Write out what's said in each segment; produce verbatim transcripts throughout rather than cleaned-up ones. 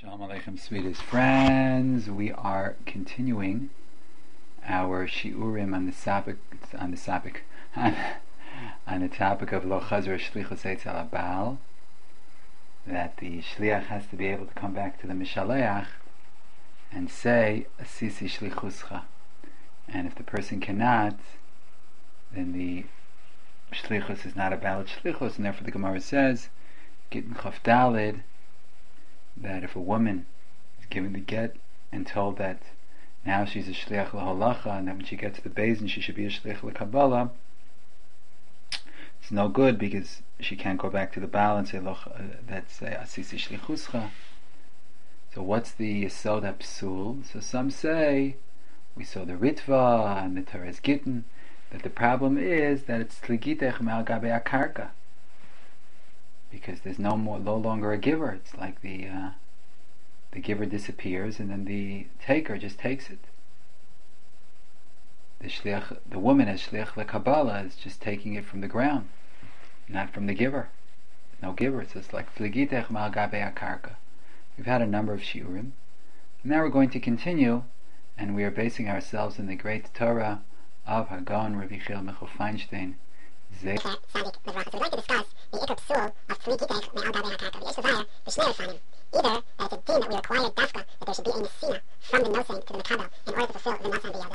Shalom Aleichem, sweetest friends. We are continuing our shiurim on the topic on the topic on, on the topic of lo chazra shlichus eitz al Baal, that the shliach has to be able to come back to the mishaleach and say asisi shlichuscha, and if the person cannot, then the shlichus is not a valid shlichus, and therefore the Gemara says, Gittin Chaf Dalid, that if a woman is given the get and told that now she's a shliach l'halacha, and that when she gets to the Beis she should be a shliach l'kabbalah, it's no good because she can't go back to the Baal and say uh, that's uh, asisi shlichuscha. So what's the yesod hapsul? So some say we saw the Ritva and the Teres Gittin that the problem is that it's tligitech me'al gabe akarka, because there's no more, no longer a giver. It's like the uh, the giver disappears, and then the taker just takes it. The shliach, the woman as shliach lekabbalah is just taking it from the ground, not from the giver. No giver. So it's like fligitech mal gabe akarka. We've had a number of shiurim. Now we're going to continue, and we are basing ourselves in the great Torah of Hagon Rabbi Yechiel Michal Feinstein. Okay, Sadik, so we'd like to discuss the ikar psul of three gitech me'al gabe hakaka. The Yeshua the Shnei Rishonim. Either that it's a din that we require dafka, that there should be a nesina from the nosing to the mekabel in order to fulfill the nasan biyada.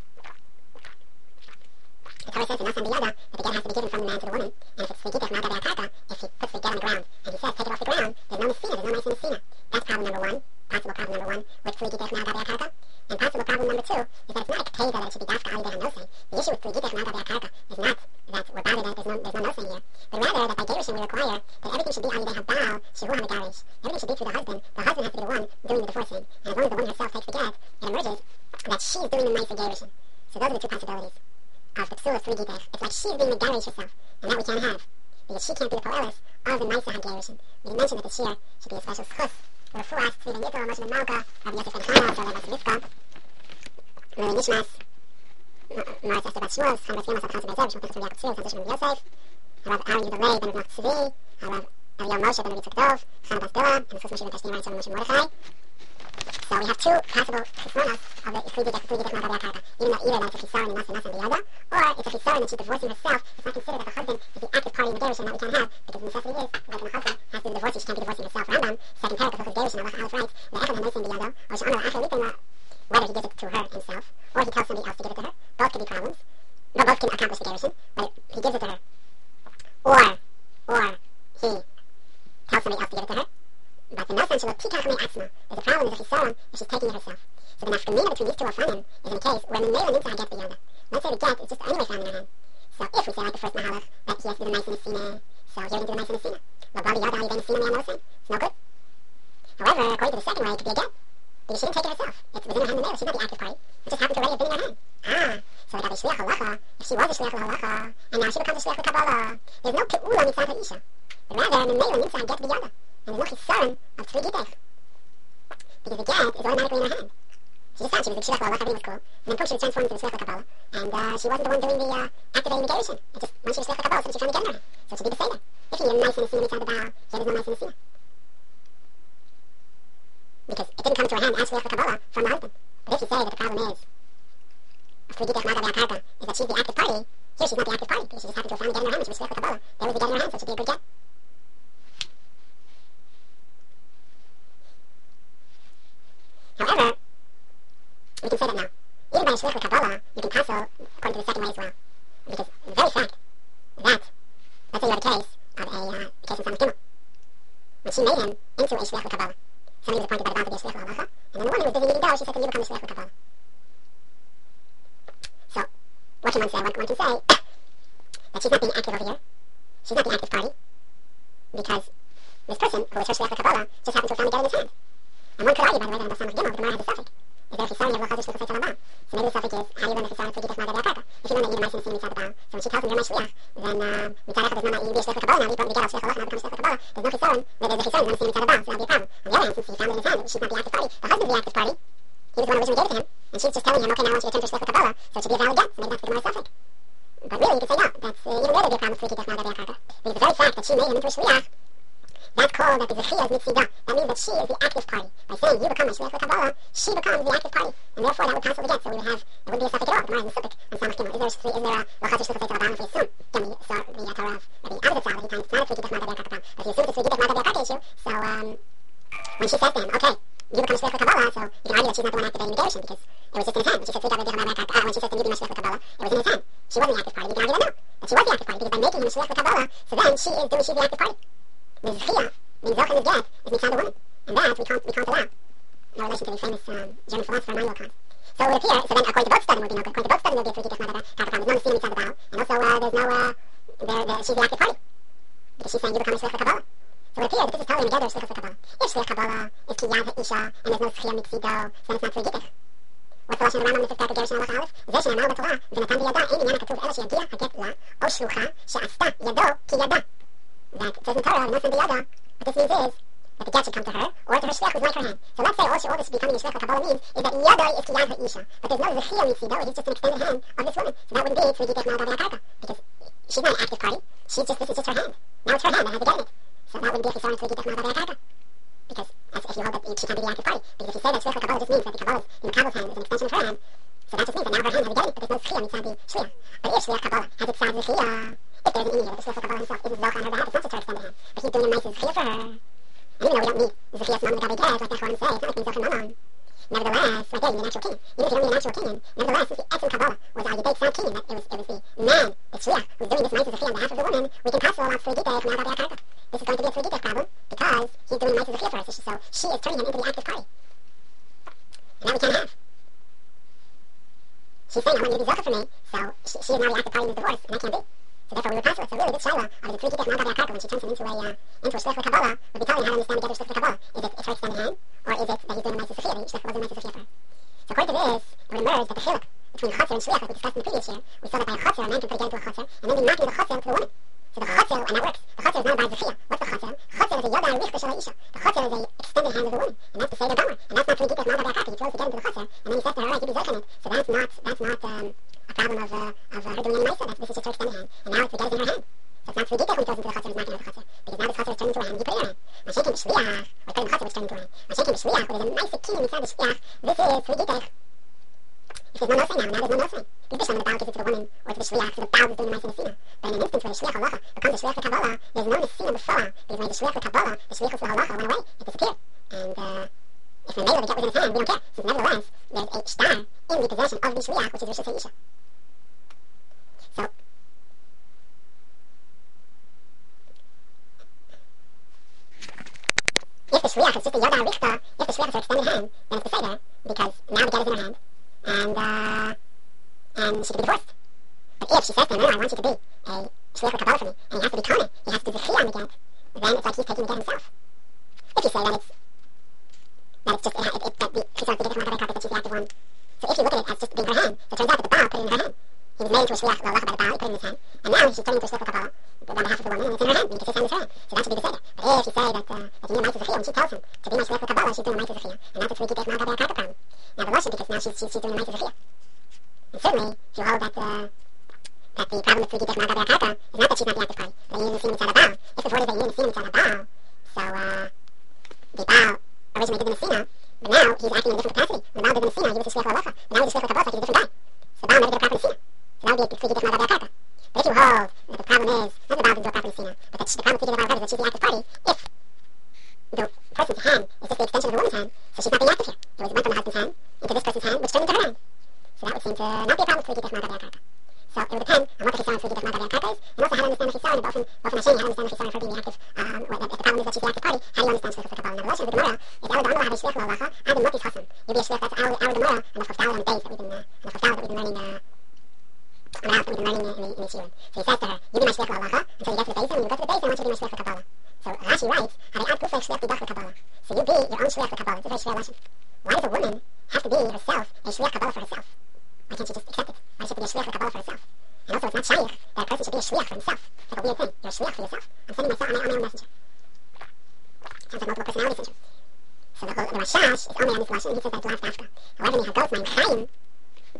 The Torah says the nasan biyada that the get has to be given from the man to the woman, and if it's three gitech me'al gabe hakaka, if he puts the get on the ground and he says take it off the ground, there's no nesina, there's no nice nesina. That's problem number one, possible problem number one with three gitech me'al gabe hakaka. And possible problem number two is that it's not a keteda that it should be dafka al yedei hanosei. The issue with three gitech me'al gabe hakaka is not that we're bothered that there's no, there's no nosing here, but rather that by gerushin we require that everything should be al yedei habal shehu hamegarish. Everything should be through the husband. The husband has to be the one doing the divorcing, and as long as the woman herself takes the get, it emerges that she's doing the nicer gerushin. So those are the two possibilities of the psul of three gitech. It's like she's being megarish herself, and that we can't have, because she can't be the poelis of the nicer hagerushin. We mentioned that this year should be a special schus, the refuas, tzvi ben yitro, moshe ben malka, Rabbi Yosef ben Chana, Rabbi Yosef Really Nishmas, Maris Esther Bat Shmuel, Chaim Bat Yemas, At Chansi Bezer, Bishmat Nechas Rabbi Yaakov Tzvi, Transition Rabbi Yosef, Harav Aaron Yehuda Lei, Ben Rav Tzvi, Harav Eliyahu Moshe, Ben Rabbi Tzak Dov, Chana Bas Dilla, and the Chus Moshe Ben Tashnim, Raitzon Moshe Mordechai. So we have two possible chismonos of the three gitech, three gitech Mal Gabe Akarka, even though either that it's a chisaron in Nasa, Nasa, and Biyada, or it's a chisaron that she's divorcing herself. It's not considered that the husband is the active party in the gerushin, that we can't have, because the necessity is that when the husband has to be divorcing, she can't be divorcing herself. Rambam, second parak of Hilchos gerushin, Allah Aleph writes, the echad hanosim biyado, or she'amar la'achar litin, whether he gives it to her himself, or he tells somebody else to give it to her. Both can be problems. No, both can accomplish the gerushin, but he gives it to her. Or, or he tells somebody else to give it to her. But the nosan shelo pikach me atzma. There's a problem with the chisaron if she's taking it herself. So the nafkamina between these two afanim is in a case where the mela nimtza get biyada. Let's say the get is just anyway found in her hand. So if we say like the first mahalach, that he has to do the nice in the sina, so here we can do the nice in the sina. L'bali yada al yedei nesina me'al nosan. It's no good. However, according to the second way, it could be a get. Because she didn't take it herself. It's within her hand and there. She's not the active party. It just happened to already have been in her hand. Ah, so like a shliach halacha, if she was a shliach halacha, and now she becomes a shliach l'kabbalah, there's no pe'ula mitzvah ha'isha. But rather, the mela mitzvah get biyada. And there's no chisaron of three gitech. Because the get is automatically in her hand. She just thought she was a shliach halacha, everything was cool. And then she was transformed into the shliach l'kabbalah. And uh, she wasn't the one doing the uh, activating the gerushin. It just, once she was shliach l'kabbalah, so she found the get in her hand. So it should be the seder. If he is nice in the sina mitzvah the baal, here there's no nice in the sina. Because it didn't come into her hand as shliach l'kabbalah from the husband. But if you say that the problem is of three gitech mal gabe akarka is that she's the active party, here she's not the active party because she just happened to have found the get in her hand when she was shliach l'kabbalah. There was the get in her hand, so it should be a good get. However, we can say that now. Even by a shliach l'kabbalah, you can pasul according to the second way as well. Because the very fact that, let's say you have a case of a uh, case in Samach Gimel, when she made him into a shliach l'kabbalah. Somebody was appointed by the Baal to be a shliach l'halacha, and then the woman was busy eating dough, she said, can you become a shliach l'kabbalah? So, what can one say? One, one can say that she's not being active over here. She's not the active party, because this person, who was her shliach l'kabbalah, just happened to have found the get in his hand. And one could argue, by the way, that in the Samach Gimel, the Gemara has a suffix. Is there a chisaron of lo chazir shlichus eitz al Baal? So maybe the suffix is, how do you learn the chisaron of three gitech mal gabe akarka? If you learn that you're the nice in the sina mitzvah the Baal, so when she tells him you're my shliach, then mitzvah echad is not you be a shliach l'kabbalah, now you brought me to get out shliach halacha, now become a shliach l'kabbalah. There's no chisaron, there's a chisaron, you're the sina mitzvah the Baal, so that'll be a problem. On the other hand, since he found it in his hand, she's not the active party, the husband's the active party, he was the one who originally gave it to him, and she's just telling him, okay, now I want you to turn to shliach l'kabbalah, so it should be a valid get, so maybe that's the Gemara's suffix. But really, you could say no, that's, uh, even there there'd be a problem with three gitech mal gabe akarka. Because the very fact that she made him into a shliach that's called that the Zechia is Mitzidah. That means that she is the active party. By saying you become my Shliach Kabbalah, she becomes the active party. And therefore that would cancel again. So we would have, there wouldn't be a suffix at all. The Gemara is in the Sukkot and Samach Gimel. Is there, is there a Lachaz Shliach Kabbalah if we assume, again, we saw the Torah of the opposite side, he finds it's not a Tzvigitach Madav Yakakapam. But if you assume it's a Tzvigitach Madav Yakak issue, so um, when she says to him, okay, you become a Shliach Kabbalah, so you can argue that she's not the one activating the Gerushin because it was just in his hand. When she said Tzvigitach Madav Yakak, uh, when she said to me be my Shliach Kabbalah, it was in his hand. She wasn't the active party. We can argue that no. That she was the active party because by making him a Shliach Kabbalah, so then she is doing, she's the active party. The Zechia, the Zoch and the Get, is Mitzad the woman. And that we can't, we can't allow. No relation to the famous um, German philosopher Immanuel Kant. So it would appear, so then according to both studies, would be no good. According to both studies, there would be a Tzvigitach Madav Yakakapam. There's no Nesina Mitzad the Baal. And also, uh, there's no, uh, there, there, she's the active party. Because she's saying you become a Shliach Kabbalah. So it appears that this is totally together Shliach Kabbalah. If Shliach Kabbalah is Ki Yad HaIsha, and there's no Zechia Mitzido, so then it's not Tzvigitach. What's the Lashon of the Rambam in the fifth Gerushin Halacha Aleph? Zeh she'amar b'Torah, v'natan b'yada, ein inyan ha'katuv ela she'yagia haget la, o shlucha, she'asta yado ki yada. That it says in Torah, v'nosan b'yada. What this means is that the get should come to her, or to her shliach who's like her hand. So let's say all, she, all this becoming a Shliach Kabbalah means is that yadai is Ki Yad HaIsha, but there's no Zechia Mitzido, he's just an extended hand of this woman. So that wouldn't be Tzvigitach Madav Yakakapam, because she's not an active party, she's just, this is just her hand. Now it's her hand that has the get in it. So that wouldn't be a Chisaron Tzvigitach Madav Yakakapam. Because as if you hold that she can't be the active party. Because if you say that Shliach Kabbalah just means that the Kabbalah in the Kabbalah's hand is an extension of her hand, so that just means that now her hand has a get in it, but there's no Zechia Mitzad the Shliach. But if Shliach Kabbalah has its side Zechia, if there's an Indian, the Shliach Kabbalah himself isn't Zoch on her behalf, it's not just her extended hand, but he's doing a nice Zechia for her. And even though we don't need Zechia Mamon L'Gabei Get, like the Chachamim say, it's not like being Zoch and Mamon. Nevertheless, right there, you need an actual king. Even if you don't need an actual king, nevertheless, since the Etzem Kabbalah was our Yedei Tzad king, that it was, it was the man, the Shliach, who's doing this nice Zechia on behalf of the woman, we can pass it all out Tzvigitach Madav Yakakapam. This is going to be a Tzvigitach problem, because he's doing nice Zechia for us, so she is turning him into the active party. And that we can't have. She's saying, I want you to be Zocha for me, so she, she is now the active party in this divorce, and that can't be. So therefore we would pass it. So really, this Shaila of the Tzvigitach Madav Yakakapam, when she turns him into a, uh, into a Shliach Kabbalah, would be telling how to understand the Shliach Kabbalah. Is it it's her extended hand, or is it that he's doing a nice Zechia, that Shliach was doing a nice Zechia for her? So according to this, it would emerge that the chiluk between Chatzar and Shliach, like we discussed in the previous year, we saw that by a Chatzar, a man can put a get into a Chatzar, and then be knocking the Chatzar to the woman. So the Chatzar, and that works, the Chatzar is not by Zechia. What's the Chatzar? Chatzar is a Yadai Richter Shel Isha. The Chatzar is a extended hand of the woman, and that's the Seder Gomer. And that's not Tzvigitach Madav Yakakapam. He throws the get into the Chatzar, and then he says to her, alright, you be Zocha in it. So that's not, that's not, um, a problem of, uh, of uh, her doing any Maisa. That's, this is just her extended hand. And now it's the get is in her hand. So it's not Tzvigitach when he throws into the Chatzar, he's knocking out the Chatzar. Because now this Chatzar is turned into a hand, you put it in her hand. Mashiach B'Shliach, or put in the Chatzar, which turned into a hand. Mashiach B'Shliach, which is a nice key inside the Shliach, this is Tzvigitach. If there's no nosing now, now there's no nosing. The Bishlam of the Baal gives it to the woman, or to the Shliach, so the Baal is doing the Maisa Nesina. But in an instance where the Shliach Halacha becomes the Shliach Kabbalah, there's no Nesina B'Fala, because when the Shliach Kabbalah, the Shliach Halacha went away, it disappeared. And, uh, if the Mela the get was in his hand, we don't care, since nevertheless, there's a Shtar in the possession of the Shliach, which is Rishus HaIsha. So, if the Shliach is just a Yada Richter, if the Shliach is her extended hand, then it's the Seder, because now the get is in her hand, and, uh, and she can be divorced. But if she says to him, no, I want you to be a Shliach Kabbalah for me, and he has to be Kone, he has to do Zechia on the get, then it's like he's taking the get himself. If you say that it's, that it's just, it, it, it, that the Chisaron Tzvigitach Madav Yakakapam, that she's the active one. So if you look at it as just being her hand, so it turns out that the Baal put it in her hand. He was made into a Shliach Halacha by the Baal, he put it in his hand, and now she's turning into a Shliach Kabbalah on behalf of the woman, and it's in her hand, because his hand is her hand. So that should be the Seder. But if you say that, uh, that you need a Maisa Zechia, when she tells him to be my Shliach Kabbalah, she's doing a Maisa Zechia, and that's a Tzvigitach Madav Yakakapam. Now the Lashon, because now she's, she's, she's doing a Maisa Zechia. And certainly, if you hold that, uh, that the problem with Tzvigitach Madav Yakakapam is not that she's not the active party, but that you need Nesina Mitzad Baal. If the word is that you need Nesina Mitzad Baal, so, uh, the Baal originally did the Nesina, but now he's acting in a different capacity. When the Baal did the Nesina, he was a Shliach Halacha, but now he's a Shliach Kabbalah, so he's a different guy. So the Baal never did a proper Nesina. So that would be a Tzvigitach Madav Yakakapam. But if you hold that the problem is, not the Baal didn't do a proper Nesina, but that the problem with Tzvigitach Madav Yakakapam is that she's the active party, if the person's hand is just the extension of the woman's hand, so she's not being active here. It was went from the husband's hand into this person's hand, which turned into her hand. So that would seem to not be a problem with Tzvigitach Madav Yakakapam. So it would depend on what the Chisaron Tzvigitach Madav Yakakapam is, and also how to understand the Chisaron, but often, often Hashem, how to understand the Chisaron for being the active, um, or that if the problem is that she's the active party, how do you understand Shliach Kabbalah? Now the Lashon of the Gemara is Ela D'Amar have a Shliach L'Halacha, Ad Motis Chasam. You'll be a Shliach, that's our, our Gemara, and the Chaftal on the days that we've been, uh, and the Chaftal that we've been learning, uh, on the house that we've been learning uh, in, in each year. So he says to her, you be my Shliach L'Halacha, until you get to the base, and when you go to the base, I want you to be my Shliach Kabbalah. So Rashi writes, Harei Ad Gufek Shliach B'Dach Kabbalah. So you be your own Shliach Kabbalah. It's a very shver Lashon. Why does a woman have to be herself a Shliach Kabbalah for herself? Why can't she just accept it? Why does she have to be a Shliach Kabbalah for herself? And also, it's not shaykh that a person should be a shliach for himself. It's like a weird thing. You're a shliach for yourself. I'm sending myself, I'm my, I'm my own messenger. Sounds like multiple personality syndrome. So the, the Rashash is only on this Lashon, and he says that it's last Afka. However, in Hagot, my Chaim,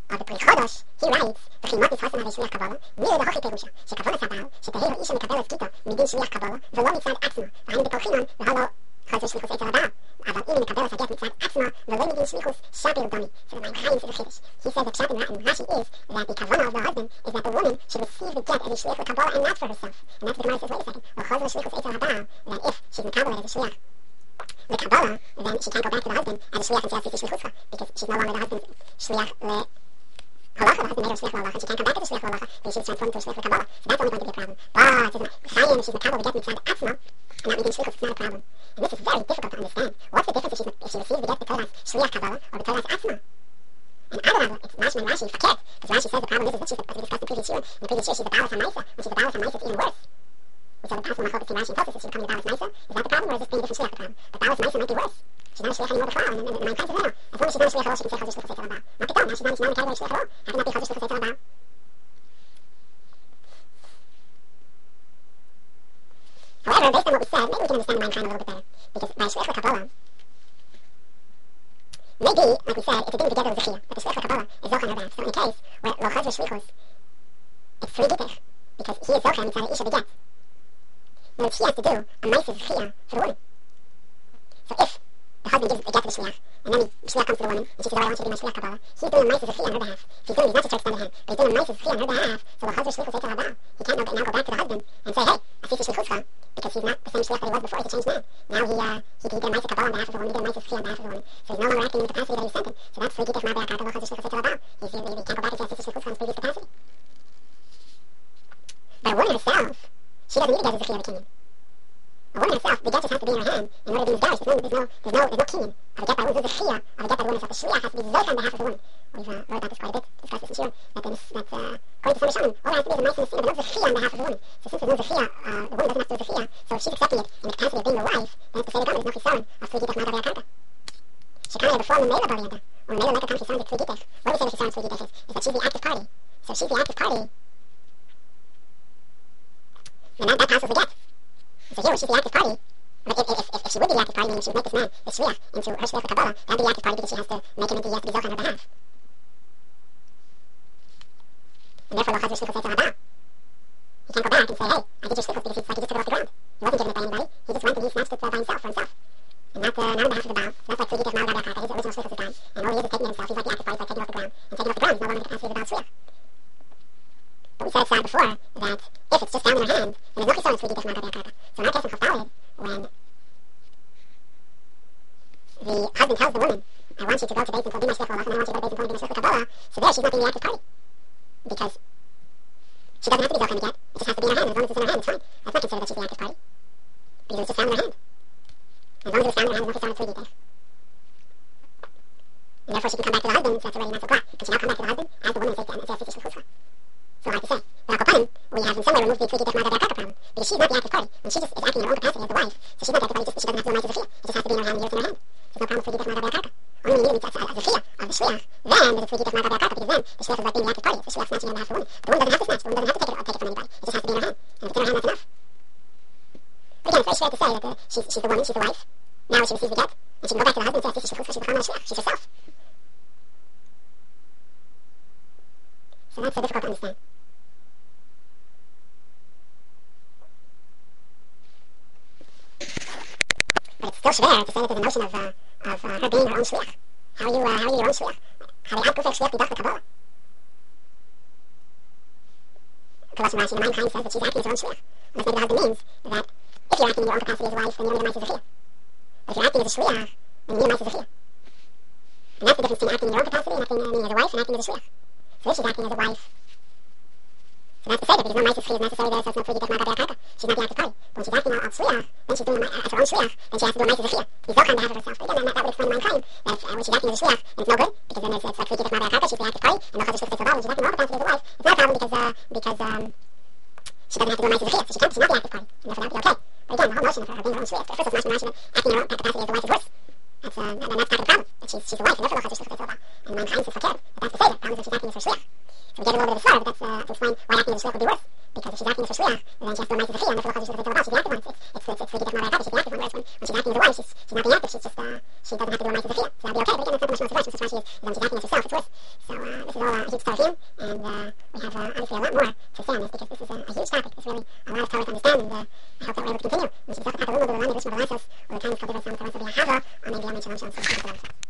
of the Pri Chodosh, he writes, "B'chimot is hasan shliach Kabbalah, mir the hochi perusha, shekavonas habal, sheteheru isha mekabelas kita midin shliach Kabbalah, v'lo mitzad atzma, v'hainu b'kolchinon, v'halo chazer shlichus etzel habal, aber im mekabelas haget mitzad atzma, v'lo midin shlichus shaper dami." So the Mein Chaim says a chiddush. He says that pshat in Rashi is that the kavanah of the husband is that the woman should receive the get as a shliach for Kabbalah and not for herself. And that's the Gemara says, wait a second, well chazer shlichus etzel habal, that if she's mekabelas as a shliach the Kabbalah, then she can't go back to the husband as a shliach and say Asisi shlichuscha, because she's no longer the husband's shliach le halacha. The husband made her shliach le halacha, and she can't come back as a shliach le halacha because she was transformed into a shliach le Kabbalah. So that's only going to be a problem. But says Chaim, she's mekabel the get mitzad atzma, and not making shlichus, it's not a problem. And this is very difficult to understand. What's the difference if, she's, if she receives the get b'toras shliach Kabbalah or b'toras atzma? And Adarabah, it's Mashma and Rashi fakert, because Rashi says the problem is, is that she's, as we discussed in the previous year, in the previous year she's the balas ha'maisa. When she's the balas ha'maisa, it's even worse. We said the possible machlokas between Rashi and Tosfos is she becoming the balas maisa. Is that the problem, or is this being a different shliach the problem? The balas maisa might be worse. She's not a shliach anymore b'chlal, and the Mein Chaim says no, no. As long as she's not a shliach at all, she can say chazer shlichus etzel habal. Not pitom, now she's not, she's not in the category of shliach at all. How can that be chazer shlichus etzel habal? However, based on what we said, maybe we can understand the Mein Chaim a little bit better, because by shliach Kabbalah, maybe, like we said, it's a din together with zechiyah, but the shliach Kabbalah is zoch on her back. So in a case where lo chazer shlichus, it's free gitich, because he is zoch and mitzad isha beget. Now, she has to do a ma'aseh zechiyah for the woman. So if the husband gives a get to the shliach, and then the shliach comes to the woman, and she says, oh, I want you to be my shliach Kabbalah, he's doing a ma'aseh zechiyah on her behalf. He's doing, he's not just her extended hand, but he's doing a ma'aseh zechiyah on her behalf, so the chazer shlichus etzel habal, he can't now, now go back to the husband and say, hey, asisi shlichuscha, because he's not the same shliach that he was before, he's a changed man. Now he, uh, he, he did a ma'aseh Kabbalah on behalf of the woman, he did a ma'aseh zechiyah on behalf of the woman, so he's no longer acting in the capacity that he sent him. So that's free gitich ma'abei hakata lo chazer shlichus etzel habal. He's, he, he can't go back and say asisi shlichuscha in his previous capacity. But a woman herself, she doesn't need to get a zechiyah of a kinyan. A woman herself, the get just has to be in her hand in order to be misdarish. There's no, there's no, there's no, there's no kinyan of a get by a woman. There's a chiyah of a get by the woman herself. The shliach has to be zoch on behalf of the woman. We've uh, wrote about this quite a bit, discussed this in Shur, that, that uh, according to some Rishonim, all there has to be is a ma'aseh nesina, but no zechiyah on behalf of the woman. So since there's no zechiyah, uh, the woman doesn't have to do zechiyah, so if she's accepting it in the capacity of being the wife, then it's the same again, there's no chisaron of free gitich ma'abei hakata. Shekaneh before memela b'aliyada, or memela like a kam chisaron free gitich. What do we say the chisaron free gitich is? Is that she's the active party. So if she's the active party, then that, that passes the get. So here, when she's the active party, but if, if, if, if she would be the active party, meaning she would make this man, this shliach, into her shliach Kabbalah, that would be the active party because she has to make him into, he has to be zoch on her behalf. And therefore, lo chazer shlichus etzel habal. He can't go back and say, hey, I did your shlichus because he's like he just took it off the ground. He wasn't giving it by anybody. He just went and he snatched it uh, by himself, for himself. And not, uh, not on behalf of the Baal. So that's like free gitich ma'abei hakata. His original shlichus is gone. And all he is is taking it himself. He's like the active party, he's like taking it off the ground. And taking it off the ground is no longer the capacity of the Baal shliach. But we said it's uh, before that if it's just down in her hand, then there's no chisaron free gitich ma'abei hakata. So in our case in Chaftalid, when the husband tells the woman, I want you to go to Beis Din to be my shliach halacha, and I want you to go to Beis Din to be my shliach Kabbalah, so there she's not being the active party. Because she doesn't have to be zoch on the get, it just has to be in her hand, as long as it's in her hand, it's fine. That's not considered that she's the active party. Because it's just found in her hand. As long as it's found in her hand, there's no chisaron free gitich. And therefore she can come back to the husband, so that's already not so glad. Can she now come back to the husband as the woman and say, and say asisi shlichuscha? So hard to say. But al kopanim, we have in some way removed the free gitich ma'abei hakata problem. Because she's not the active party. And she just is acting in her own capacity as the wife. So she's not the active party, just, she doesn't have to do a ma'aseh zechiyah. It just has to be in her hand, and it's in her hand. There's no problem with free gitich ma'abei hakata. Only when you need a zechiyah of the shliach, then there's a free gitich ma'abei hakata, because then the shliach is like being the active party. It's the shliach snatching on behalf of the woman. But the woman doesn't have to snatch. The woman doesn't have to take it, take it from anybody. It just has to be in her hand. And if it's in her hand, that's enough. But again, it's very straight to say that the, she's, she's the woman, she's the wife. Now she receives the get, and she can go back to the husband and say, asisi shlichuscha, she's become a shliach. She's herself. So that's so difficult to understand. But it's still schwer to say that there's a notion of, uh, of uh, her being her own shliach. How are you, uh, how are you your own shliach? How do you have shliach b'dach Kabbalah? Kavash Rashi, the Mein Chaim says that she's acting as her own shliach. Unless maybe the husband means that if you're acting in your own capacity as a wife, then you don't need a ma'aseh zechiyah. But if you're acting as a shliach, then you need a ma'aseh zechiyah. And that's the difference between acting in your own capacity and acting uh, as a wife and acting as a shliach. So if she's acting as a wife, so that's to say that because no ma'aseh zechiyah is necessary there, so it's no free gitich ma'abei hakata. She's not the active party. But when she's acting as shliach, then she's doing as her own shliach, then she has to do a ma'aseh zechiyah to be zoch on behalf of herself. But again, that, that would explain the Mein Chaim that if, uh, when she's acting as a shliach, then it's no good because then it's, it's like free gitich ma'abei hakata. She's the active party, and no chazer shlichus etzel habal. When she's acting in her own capacity as a wife, it's not a problem because uh, because um, she doesn't have to do a ma'aseh zechiyah, so she can't. She's not the active party, and therefore that would be okay. But again, the whole notion of her, her being her own shliach, first it's Mashma Rashi that acting in her own capacity as a wife is worse. That's uh, and that's kind of the problem. That she's she's the wife, and therefore no chazer shlichus etzel habal. And Mein Chaim says fakert. But that's to say that the problem is that she's acting as her shliach. So we get a little bit of the slur, but that's uh, to explain why acting as a shliach would be worse. Because if she's acting as her shliach, then she has to do a ma'aseh zechiyah, and therefore no chazer shlichus etzel habal. She's the active one. It's it's it's free gitich ma'abei hakata. She's the active one. Whereas when, when she's acting as a wife, she's she's not the active if she's just, uh, she doesn't have to do a mitzvah zechiyah. So that'll be okay. But again, that's not the mashma of this. This is why she is, is um, she's acting as herself. It's worse. So uh, this is all uh, a huge Torah, and uh, we have uh, obviously a lot more to say on this because this is a, a huge topic. There's really a lot of Torah to understand, and uh, I hope that we're able to continue. And she's talking about the room of the Rami, the Rishma, the Lasos, or the time is called Divas Sam, the rest of the Hava, or maybe Amen Shalom Shalom.